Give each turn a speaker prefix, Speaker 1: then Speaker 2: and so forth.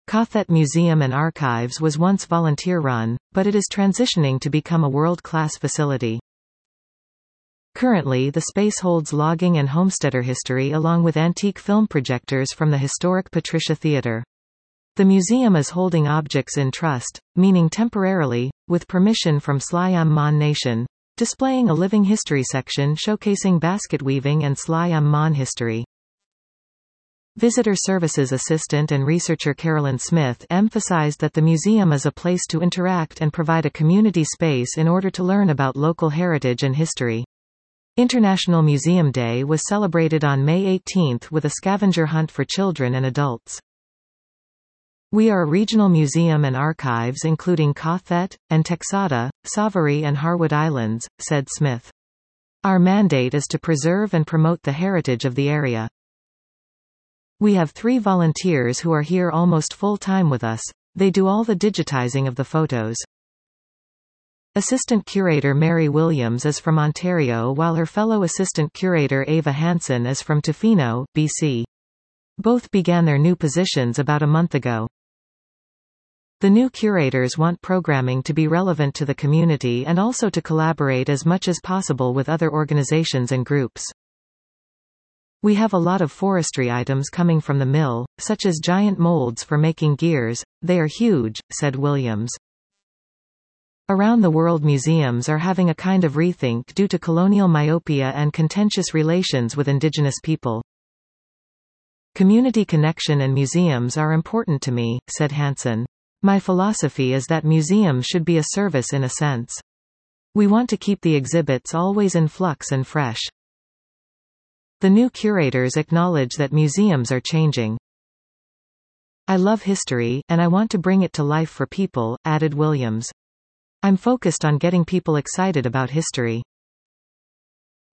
Speaker 1: Kothet Museum and Archives was once volunteer-run, but it is transitioning to become a world-class facility. Currently the space holds logging and homesteader history along with antique film projectors from the historic Patricia Theatre. The museum is holding objects in trust, meaning temporarily, with permission from Sliam Mon Nation, displaying a living history section showcasing basket weaving and Sliam Mon history. Visitor Services Assistant and researcher Carolyn Smith emphasized that the museum is a place to interact and provide a community space in order to learn about local heritage and history. International Museum Day was celebrated on May 18 with a scavenger hunt for children and adults. We are a regional museum and archives including Kothet, and Texada, Savary and Harwood Islands, said Smith. Our mandate is to preserve and promote the heritage of the area. We have 3 volunteers who are here almost full-time with us. They do all the digitizing of the photos. Assistant Curator Mary Williams is from Ontario while her fellow Assistant Curator Ava Hansen is from Tofino, BC. Both began their new positions about a month ago. The new curators want programming to be relevant to the community and also to collaborate as much as possible with other organizations and groups. We have a lot of forestry items coming from the mill, such as giant molds for making gears. They are huge, said Williams. Around the world museums are having a kind of rethink due to colonial myopia and contentious relations with indigenous people. Community connection and museums are important to me, said Hansen. My philosophy is that museums should be a service in a sense. We want to keep the exhibits always in flux and fresh. The new curators acknowledge that museums are changing. I love history, and I want to bring it to life for people, added Williams. I'm focused on getting people excited about history.